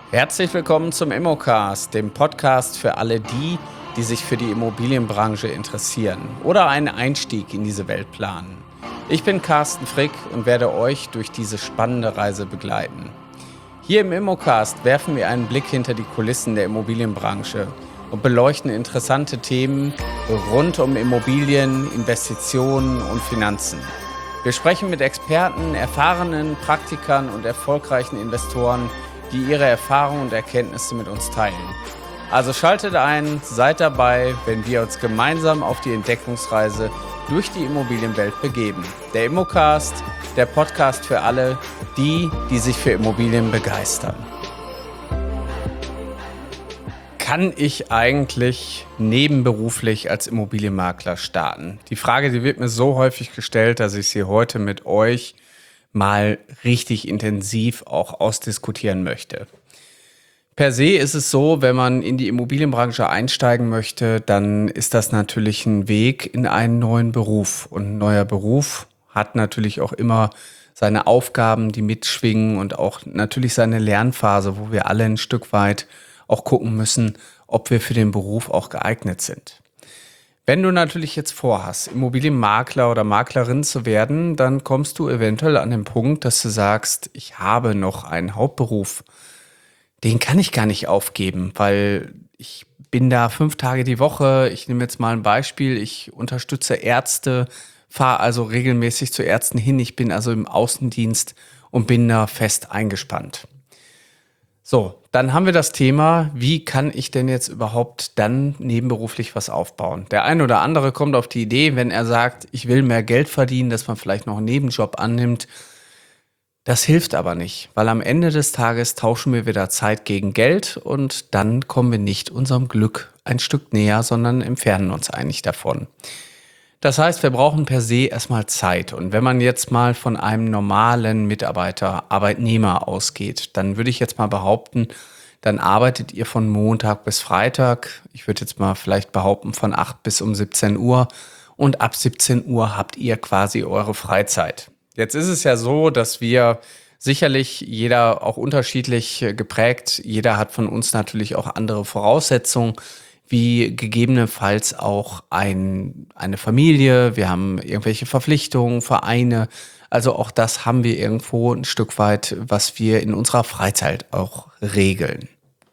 Herzlich willkommen zum Immocast, dem Podcast für alle die, die sich für die Immobilienbranche interessieren oder einen Einstieg in diese Welt planen. Ich bin Carsten Frick und werde euch durch diese spannende Reise begleiten. Hier im Immocast werfen wir einen Blick hinter die Kulissen der Immobilienbranche und beleuchten interessante Themen rund um Immobilien, Investitionen und Finanzen. Wir sprechen mit Experten, erfahrenen Praktikern und erfolgreichen Investoren, die ihre Erfahrungen und Erkenntnisse mit uns teilen. Also schaltet ein, seid dabei, wenn wir uns gemeinsam auf die Entdeckungsreise durch die Immobilienwelt begeben. Der Immocast, der Podcast für alle, die sich für Immobilien begeistern. Kann ich eigentlich nebenberuflich als Immobilienmakler starten? Die Frage, die wird mir so häufig gestellt, dass ich sie heute mit euch mal richtig intensiv auch ausdiskutieren möchte. Per se ist es so, wenn man in die Immobilienbranche einsteigen möchte, dann ist das natürlich ein Weg in einen neuen Beruf. Und ein neuer Beruf hat natürlich auch immer seine Aufgaben, die mitschwingen und auch natürlich seine Lernphase, wo wir alle ein Stück weit auch gucken müssen, ob wir für den Beruf auch geeignet sind. Wenn du natürlich jetzt vorhast, Immobilienmakler oder Maklerin zu werden, dann kommst du eventuell an den Punkt, dass du sagst, ich habe noch einen Hauptberuf. Den kann ich gar nicht aufgeben, weil ich bin da 5 Tage die Woche. Ich nehme jetzt mal ein Beispiel. Ich unterstütze Ärzte, fahre also regelmäßig zu Ärzten hin. Ich bin also im Außendienst und bin da fest eingespannt. So, dann haben wir das Thema, wie kann ich denn jetzt überhaupt dann nebenberuflich was aufbauen? Der eine oder andere kommt auf die Idee, wenn er sagt, ich will mehr Geld verdienen, dass man vielleicht noch einen Nebenjob annimmt. Das hilft aber nicht, weil am Ende des Tages tauschen wir wieder Zeit gegen Geld und dann kommen wir nicht unserem Glück ein Stück näher, sondern entfernen uns eigentlich davon. Das heißt, wir brauchen per se erstmal Zeit. Und wenn man jetzt mal von einem normalen Mitarbeiter, Arbeitnehmer ausgeht, dann würde ich jetzt mal behaupten, dann arbeitet ihr von Montag bis Freitag. Ich würde jetzt mal vielleicht behaupten von 8 bis um 17 Uhr. Und ab 17 Uhr habt ihr quasi eure Freizeit. Jetzt ist es ja so, dass wir sicherlich jeder auch unterschiedlich geprägt, jeder hat von uns natürlich auch andere Voraussetzungen, wie gegebenenfalls auch eine Familie, wir haben irgendwelche Verpflichtungen, Vereine. Also auch das haben wir irgendwo ein Stück weit, was wir in unserer Freizeit auch regeln.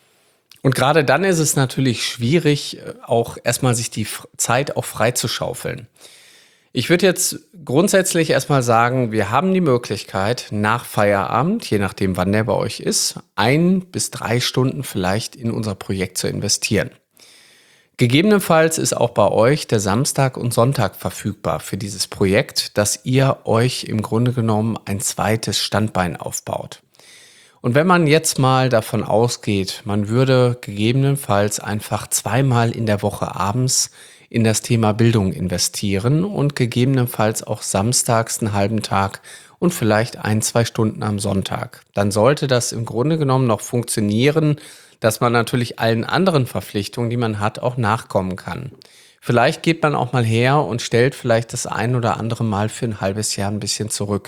Und gerade dann ist es natürlich schwierig, auch erstmal sich die Zeit auch freizuschaufeln. Ich würde jetzt grundsätzlich erstmal sagen, wir haben die Möglichkeit, nach Feierabend, je nachdem wann der bei euch ist, 1 bis 3 Stunden vielleicht in unser Projekt zu investieren. Gegebenenfalls ist auch bei euch der Samstag und Sonntag verfügbar für dieses Projekt, dass ihr euch im Grunde genommen ein zweites Standbein aufbaut. Und wenn man jetzt mal davon ausgeht, man würde gegebenenfalls einfach 2-mal in der Woche abends in das Thema Bildung investieren und gegebenenfalls auch samstags einen halben Tag und vielleicht 1-2 Stunden am Sonntag, dann sollte das im Grunde genommen noch funktionieren, dass man natürlich allen anderen Verpflichtungen, die man hat, auch nachkommen kann. Vielleicht geht man auch mal her und stellt vielleicht das ein oder andere Mal für ein halbes Jahr ein bisschen zurück.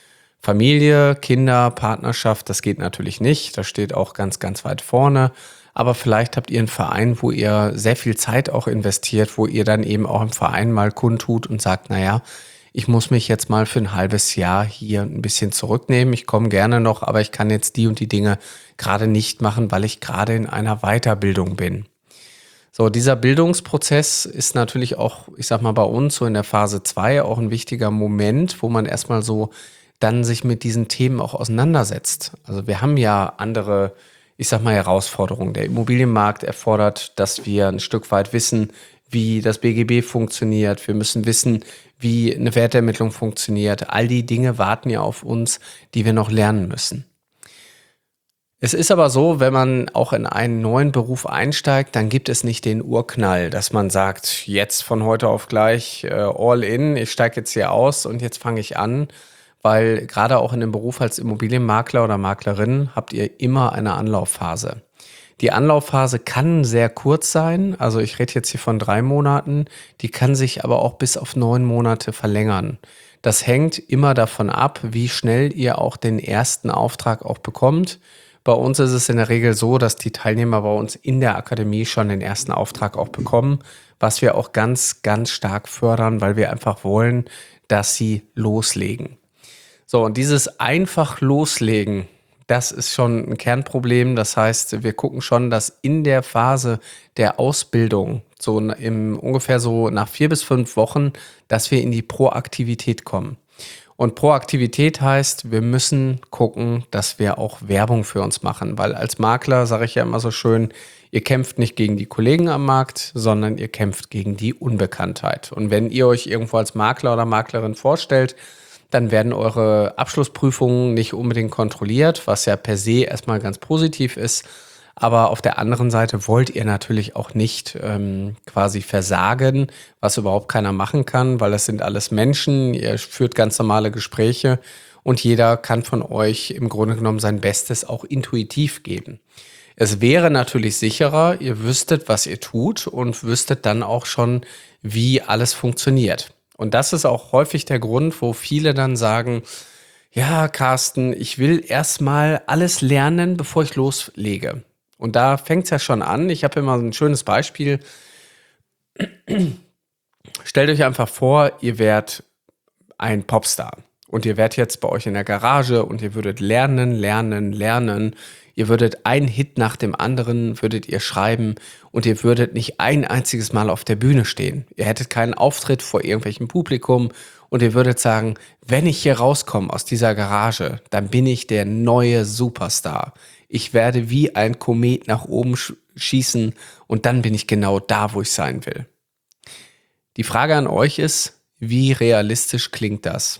Familie, Kinder, Partnerschaft, das geht natürlich nicht. Das steht auch ganz, ganz weit vorne. Aber vielleicht habt ihr einen Verein, wo ihr sehr viel Zeit auch investiert, wo ihr dann eben auch im Verein mal kundtut und sagt, naja, ich muss mich jetzt mal für ein halbes Jahr hier ein bisschen zurücknehmen. Ich komme gerne noch, aber ich kann jetzt die und die Dinge gerade nicht machen, weil ich gerade in einer Weiterbildung bin. So, dieser Bildungsprozess ist natürlich auch, ich sag mal, bei uns so in der Phase 2 auch ein wichtiger Moment, wo man erstmal so dann sich mit diesen Themen auch auseinandersetzt. Also wir haben ja andere, ich sag mal, Herausforderungen. Der Immobilienmarkt erfordert, dass wir ein Stück weit wissen, wie das BGB funktioniert. Wir müssen wissen, wie eine Wertermittlung funktioniert. All die Dinge warten ja auf uns, die wir noch lernen müssen. Es ist aber so, wenn man auch in einen neuen Beruf einsteigt, dann gibt es nicht den Urknall, dass man sagt, jetzt von heute auf gleich all in, ich steige jetzt hier aus und jetzt fange ich an. Weil gerade auch in dem Beruf als Immobilienmakler oder Maklerin habt ihr immer eine Anlaufphase. Die Anlaufphase kann sehr kurz sein, also ich rede jetzt hier von 3 Monaten, die kann sich aber auch bis auf 9 Monate verlängern. Das hängt immer davon ab, wie schnell ihr auch den ersten Auftrag auch bekommt, Bei uns ist es in der Regel so, dass die Teilnehmer bei uns in der Akademie schon den ersten Auftrag auch bekommen, was wir auch ganz, ganz stark fördern, weil wir einfach wollen, dass sie loslegen. So, und dieses einfach loslegen, das ist schon ein Kernproblem. Das heißt, wir gucken schon, dass in der Phase der Ausbildung, so ungefähr so nach 4 bis 5 Wochen, dass wir in die Proaktivität kommen. Und Proaktivität heißt, wir müssen gucken, dass wir auch Werbung für uns machen, weil als Makler sage ich ja immer so schön, ihr kämpft nicht gegen die Kollegen am Markt, sondern ihr kämpft gegen die Unbekanntheit. Und wenn ihr euch irgendwo als Makler oder Maklerin vorstellt, dann werden eure Abschlussprüfungen nicht unbedingt kontrolliert, was ja per se erstmal ganz positiv ist. Aber auf der anderen Seite wollt ihr natürlich auch nicht quasi versagen, was überhaupt keiner machen kann, weil das sind alles Menschen, ihr führt ganz normale Gespräche und jeder kann von euch im Grunde genommen sein Bestes auch intuitiv geben. Es wäre natürlich sicherer, ihr wüsstet, was ihr tut und wüsstet dann auch schon, wie alles funktioniert. Und das ist auch häufig der Grund, wo viele dann sagen, ja, Carsten, ich will erstmal alles lernen, bevor ich loslege. Und da fängt es ja schon an. Ich habe immer ein schönes Beispiel. Stellt euch einfach vor, ihr wärt ein Popstar und ihr wärt jetzt bei euch in der Garage und ihr würdet lernen, lernen, lernen. Ihr würdet einen Hit nach dem anderen, würdet ihr schreiben und ihr würdet nicht ein einziges Mal auf der Bühne stehen. Ihr hättet keinen Auftritt vor irgendwelchem Publikum und ihr würdet sagen, wenn ich hier rauskomme aus dieser Garage, dann bin ich der neue Superstar. Ich werde wie ein Komet nach oben schießen und dann bin ich genau da, wo ich sein will. Die Frage an euch ist, wie realistisch klingt das?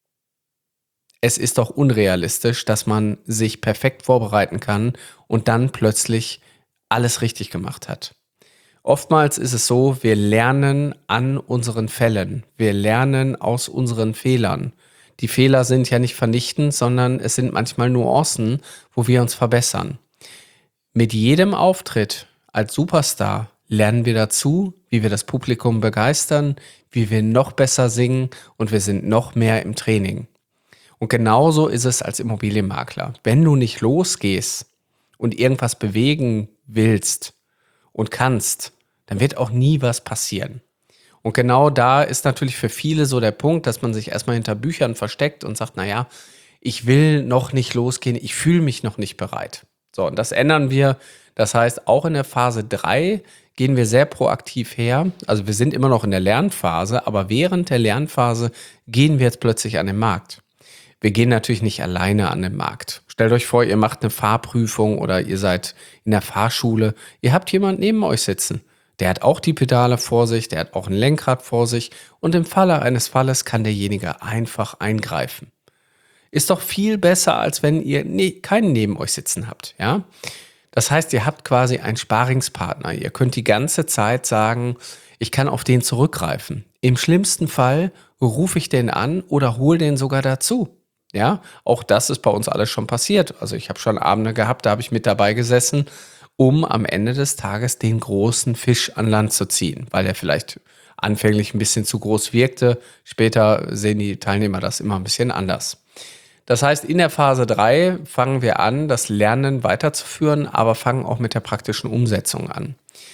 Es ist doch unrealistisch, dass man sich perfekt vorbereiten kann und dann plötzlich alles richtig gemacht hat. Oftmals ist es so, wir lernen an unseren Fällen. Wir lernen aus unseren Fehlern. Die Fehler sind ja nicht vernichtend, sondern es sind manchmal Nuancen, wo wir uns verbessern. Mit jedem Auftritt als Superstar lernen wir dazu, wie wir das Publikum begeistern, wie wir noch besser singen und wir sind noch mehr im Training. Und genauso ist es als Immobilienmakler. Wenn du nicht losgehst und irgendwas bewegen willst und kannst, dann wird auch nie was passieren. Und genau da ist natürlich für viele so der Punkt, dass man sich erstmal hinter Büchern versteckt und sagt, naja, ich will noch nicht losgehen, ich fühle mich noch nicht bereit. So, und das ändern wir. Das heißt, auch in der Phase 3 gehen wir sehr proaktiv her. Also wir sind immer noch in der Lernphase, aber während der Lernphase gehen wir jetzt plötzlich an den Markt. Wir gehen natürlich nicht alleine an den Markt. Stellt euch vor, ihr macht eine Fahrprüfung oder ihr seid in der Fahrschule. Ihr habt jemanden neben euch sitzen. Der hat auch die Pedale vor sich, der hat auch ein Lenkrad vor sich und im Falle eines Falles kann derjenige einfach eingreifen. Ist doch viel besser, als wenn ihr keinen neben euch sitzen habt, ja? Das heißt, ihr habt quasi einen Sparingspartner. Ihr könnt die ganze Zeit sagen, ich kann auf den zurückgreifen. Im schlimmsten Fall rufe ich den an oder hole den sogar dazu. Ja, auch das ist bei uns alles schon passiert. Also ich habe schon Abende gehabt, da habe ich mit dabei gesessen, um am Ende des Tages den großen Fisch an Land zu ziehen, weil er vielleicht anfänglich ein bisschen zu groß wirkte. Später sehen die Teilnehmer das immer ein bisschen anders. Das heißt, in der Phase 3 fangen wir an, das Lernen weiterzuführen, aber fangen auch mit der praktischen Umsetzung an.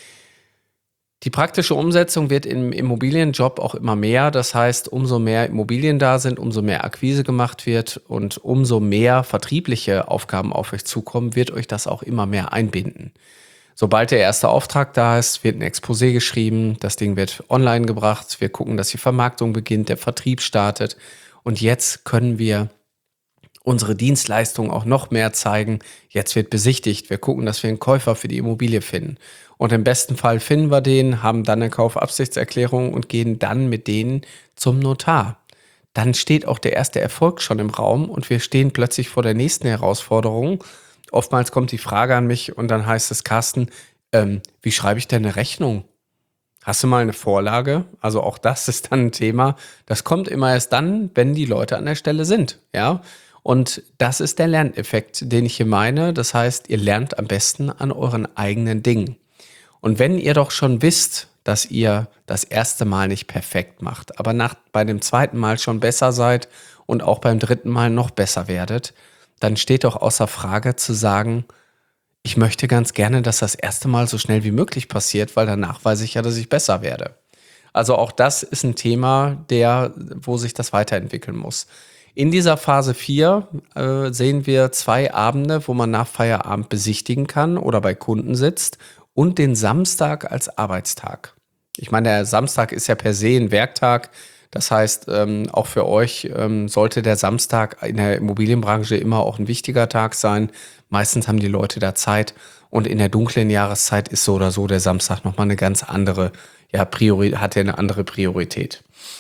Die praktische Umsetzung wird im Immobilienjob auch immer mehr. Das heißt, umso mehr Immobilien da sind, umso mehr Akquise gemacht wird und umso mehr vertriebliche Aufgaben auf euch zukommen, wird euch das auch immer mehr einbinden. Sobald der erste Auftrag da ist, wird ein Exposé geschrieben, das Ding wird online gebracht, wir gucken, dass die Vermarktung beginnt, der Vertrieb startet und jetzt können wir unsere Dienstleistung auch noch mehr zeigen. Jetzt wird besichtigt. Wir gucken, dass wir einen Käufer für die Immobilie finden. Und im besten Fall finden wir den, haben dann eine Kaufabsichtserklärung und gehen dann mit denen zum Notar. Dann steht auch der erste Erfolg schon im Raum und wir stehen plötzlich vor der nächsten Herausforderung. Oftmals kommt die Frage an mich und dann heißt es, Carsten, wie schreibe ich denn eine Rechnung? Hast du mal eine Vorlage? Also auch das ist dann ein Thema. Das kommt immer erst dann, wenn die Leute an der Stelle sind, ja. Und das ist der Lerneffekt, den ich hier meine. Das heißt, ihr lernt am besten an euren eigenen Dingen. Und wenn ihr doch schon wisst, dass ihr das erste Mal nicht perfekt macht, aber bei dem zweiten Mal schon besser seid und auch beim dritten Mal noch besser werdet, dann steht doch außer Frage zu sagen, ich möchte ganz gerne, dass das erste Mal so schnell wie möglich passiert, weil danach weiß ich ja, dass ich besser werde. Also auch das ist ein Thema, wo sich das weiterentwickeln muss. In dieser Phase 4 sehen wir 2 Abende, wo man nach Feierabend besichtigen kann oder bei Kunden sitzt und den Samstag als Arbeitstag. Ich meine, der Samstag ist ja per se ein Werktag. Das heißt, auch für euch sollte der Samstag in der Immobilienbranche immer auch ein wichtiger Tag sein. Meistens haben die Leute da Zeit und in der dunklen Jahreszeit ist so oder so der Samstag nochmal eine ganz andere, hat er eine andere Priorität.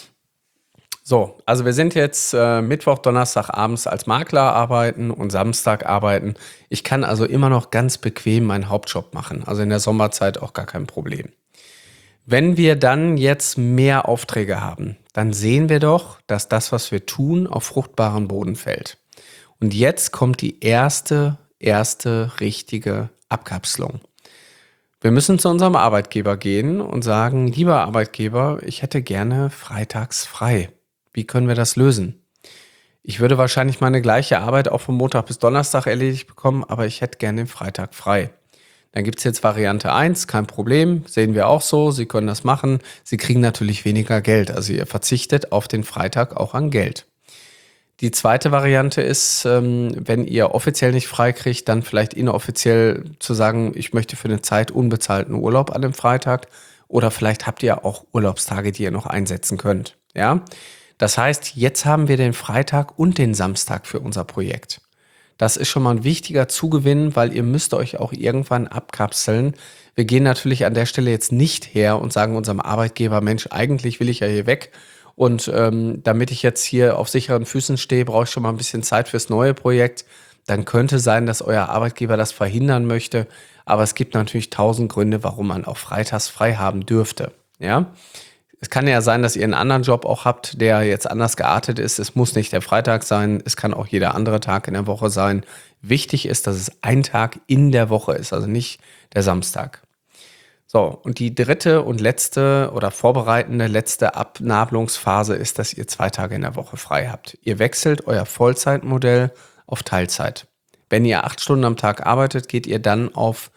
So, also wir sind jetzt Mittwoch, Donnerstag abends als Makler arbeiten und Samstag arbeiten. Ich kann also immer noch ganz bequem meinen Hauptjob machen. Also in der Sommerzeit auch gar kein Problem. Wenn wir dann jetzt mehr Aufträge haben, dann sehen wir doch, dass das, was wir tun, auf fruchtbaren Boden fällt. Und jetzt kommt die erste richtige Abkapselung. Wir müssen zu unserem Arbeitgeber gehen und sagen, lieber Arbeitgeber, ich hätte gerne freitags frei. Wie können wir das lösen? Ich würde wahrscheinlich meine gleiche Arbeit auch von Montag bis Donnerstag erledigt bekommen, aber ich hätte gerne den Freitag frei. Dann gibt es jetzt Variante 1, kein Problem, sehen wir auch so, Sie können das machen. Sie kriegen natürlich weniger Geld, also ihr verzichtet auf den Freitag auch an Geld. Die zweite Variante ist, wenn ihr offiziell nicht frei kriegt, dann vielleicht inoffiziell zu sagen, ich möchte für eine Zeit unbezahlten Urlaub an dem Freitag oder vielleicht habt ihr auch Urlaubstage, die ihr noch einsetzen könnt. Ja? Das heißt, jetzt haben wir den Freitag und den Samstag für unser Projekt. Das ist schon mal ein wichtiger Zugewinn, weil ihr müsst euch auch irgendwann abkapseln. Wir gehen natürlich an der Stelle jetzt nicht her und sagen unserem Arbeitgeber, Mensch, eigentlich will ich ja hier weg. Und damit ich jetzt hier auf sicheren Füßen stehe, brauche ich schon mal ein bisschen Zeit fürs neue Projekt. Dann könnte sein, dass euer Arbeitgeber das verhindern möchte. Aber es gibt natürlich 1000 Gründe, warum man auch freitags frei haben dürfte. Ja? Es kann ja sein, dass ihr einen anderen Job auch habt, der jetzt anders geartet ist. Es muss nicht der Freitag sein, es kann auch jeder andere Tag in der Woche sein. Wichtig ist, dass es ein Tag in der Woche ist, also nicht der Samstag. So, und die dritte und letzte oder vorbereitende letzte Abnabelungsphase ist, dass ihr 2 Tage in der Woche frei habt. Ihr wechselt euer Vollzeitmodell auf Teilzeit. Wenn ihr 8 Stunden am Tag arbeitet, geht ihr dann auf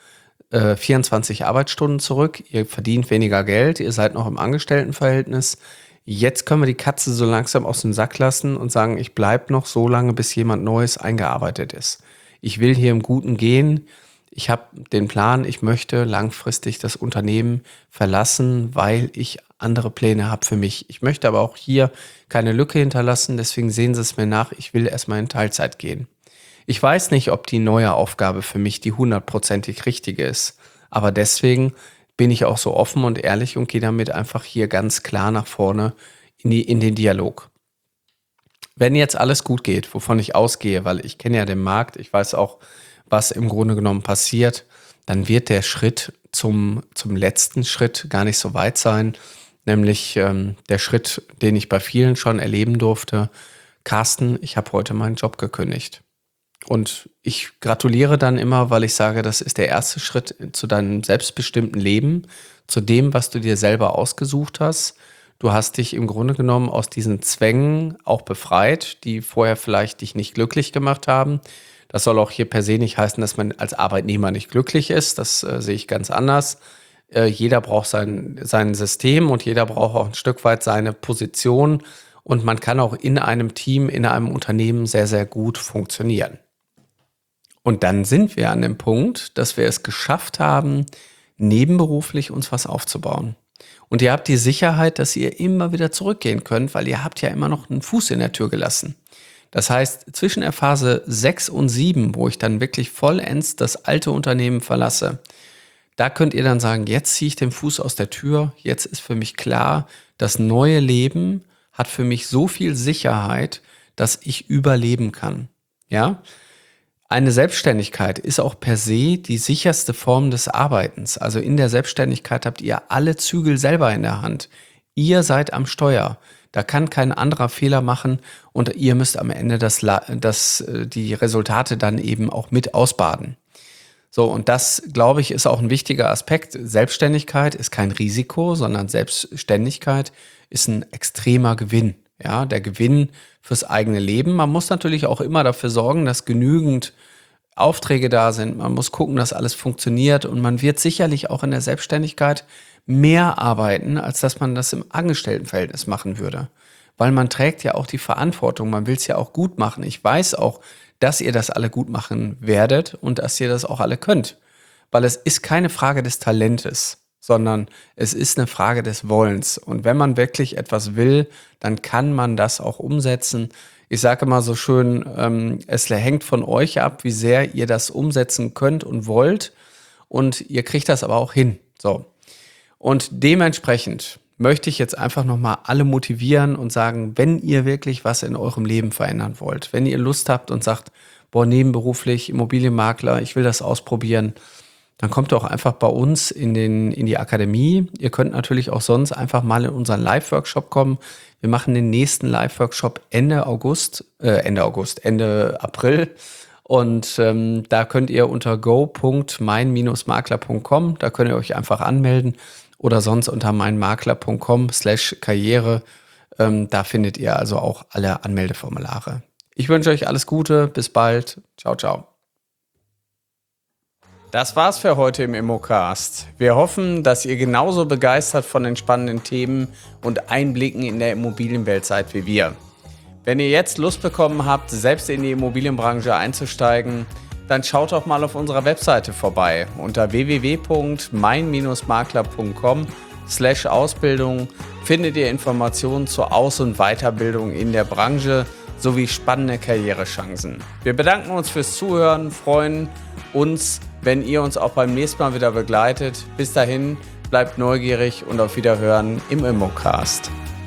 24 Arbeitsstunden zurück, ihr verdient weniger Geld, ihr seid noch im Angestelltenverhältnis. Jetzt können wir die Katze so langsam aus dem Sack lassen und sagen, ich bleibe noch so lange, bis jemand Neues eingearbeitet ist. Ich will hier im Guten gehen. Ich habe den Plan, ich möchte langfristig das Unternehmen verlassen, weil ich andere Pläne habe für mich. Ich möchte aber auch hier keine Lücke hinterlassen, deswegen sehen Sie es mir nach, ich will erstmal in Teilzeit gehen. Ich weiß nicht, ob die neue Aufgabe für mich die 100%ig richtige ist. Aber deswegen bin ich auch so offen und ehrlich und gehe damit einfach hier ganz klar nach vorne in den Dialog. Wenn jetzt alles gut geht, wovon ich ausgehe, weil ich kenne ja den Markt, ich weiß auch, was im Grunde genommen passiert, dann wird der Schritt zum letzten Schritt gar nicht so weit sein. Nämlich der Schritt, den ich bei vielen schon erleben durfte. Carsten, ich habe heute meinen Job gekündigt. Und ich gratuliere dann immer, weil ich sage, das ist der erste Schritt zu deinem selbstbestimmten Leben, zu dem, was du dir selber ausgesucht hast. Du hast dich im Grunde genommen aus diesen Zwängen auch befreit, die vorher vielleicht dich nicht glücklich gemacht haben. Das soll auch hier per se nicht heißen, dass man als Arbeitnehmer nicht glücklich ist. Das sehe ich ganz anders. Jeder braucht sein System und jeder braucht auch ein Stück weit seine Position. Und man kann auch in einem Team, in einem Unternehmen sehr, sehr gut funktionieren. Und dann sind wir an dem Punkt, dass wir es geschafft haben, nebenberuflich uns was aufzubauen. Und ihr habt die Sicherheit, dass ihr immer wieder zurückgehen könnt, weil ihr habt ja immer noch einen Fuß in der Tür gelassen. Das heißt, zwischen der Phase 6 und 7, wo ich dann wirklich vollends das alte Unternehmen verlasse, da könnt ihr dann sagen, jetzt ziehe ich den Fuß aus der Tür, jetzt ist für mich klar, das neue Leben hat für mich so viel Sicherheit, dass ich überleben kann. Ja? Eine Selbstständigkeit ist auch per se die sicherste Form des Arbeitens. Also in der Selbstständigkeit habt ihr alle Zügel selber in der Hand. Ihr seid am Steuer. Da kann kein anderer Fehler machen und ihr müsst am Ende die Resultate dann eben auch mit ausbaden. So, und das, glaube ich, ist auch ein wichtiger Aspekt. Selbstständigkeit ist kein Risiko, sondern Selbstständigkeit ist ein extremer Gewinn. Ja, der Gewinn fürs eigene Leben. Man muss natürlich auch immer dafür sorgen, dass genügend Aufträge da sind. Man muss gucken, dass alles funktioniert und man wird sicherlich auch in der Selbstständigkeit mehr arbeiten, als dass man das im Angestelltenverhältnis machen würde. Weil man trägt ja auch die Verantwortung, man will es ja auch gut machen. Ich weiß auch, dass ihr das alle gut machen werdet und dass ihr das auch alle könnt. Weil es ist keine Frage des Talentes, sondern es ist eine Frage des Wollens. Und wenn man wirklich etwas will, dann kann man das auch umsetzen. Ich sage immer so schön, es hängt von euch ab, wie sehr ihr das umsetzen könnt und wollt. Und ihr kriegt das aber auch hin. So. Und dementsprechend möchte ich jetzt einfach nochmal alle motivieren und sagen, wenn ihr wirklich was in eurem Leben verändern wollt, wenn ihr Lust habt und sagt, boah, nebenberuflich, Immobilienmakler, ich will das ausprobieren, dann kommt doch einfach bei uns in die Akademie. Ihr könnt natürlich auch sonst einfach mal in unseren Live-Workshop kommen. Wir machen den nächsten Live-Workshop Ende April. Und da könnt ihr unter go.mein-makler.com, da könnt ihr euch einfach anmelden oder sonst unter meinmakler.com/Karriere. Da findet ihr also auch alle Anmeldeformulare. Ich wünsche euch alles Gute, bis bald. Ciao, ciao. Das war's für heute im Immocast. Wir hoffen, dass ihr genauso begeistert von den spannenden Themen und Einblicken in der Immobilienwelt seid wie wir. Wenn ihr jetzt Lust bekommen habt, selbst in die Immobilienbranche einzusteigen, dann schaut doch mal auf unserer Webseite vorbei. Unter www.mein-makler.com/Ausbildung findet ihr Informationen zur Aus- und Weiterbildung in der Branche sowie spannende Karrierechancen. Wir bedanken uns fürs Zuhören, freuen uns, wenn ihr uns auch beim nächsten Mal wieder begleitet. Bis dahin, bleibt neugierig und auf Wiederhören im Immocast.